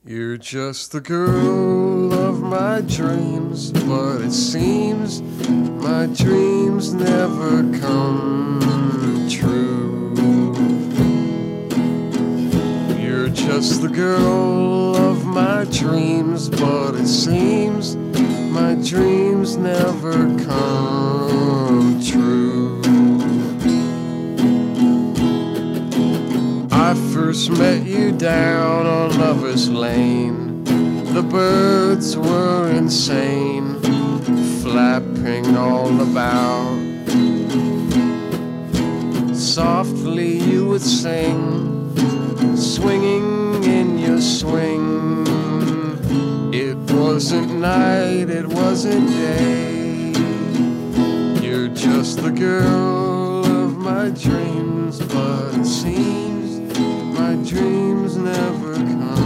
You're just the girl of my dreams, but it seems my dreams never come true. You're just the girl of my dreams, but it seems my dreams never come true. I first met you down on Lover's Lane. The birds were insane, flapping all about. Softly you would sing, swinging in your swing. It wasn't night, it wasn't day. You're just the girl of my dreams, but it seems my dreams never come